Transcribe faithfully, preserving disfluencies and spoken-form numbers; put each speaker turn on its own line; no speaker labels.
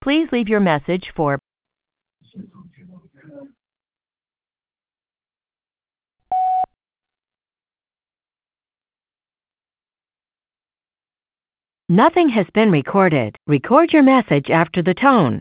Please leave your message for Nothing has been recorded. Record your message after the tone.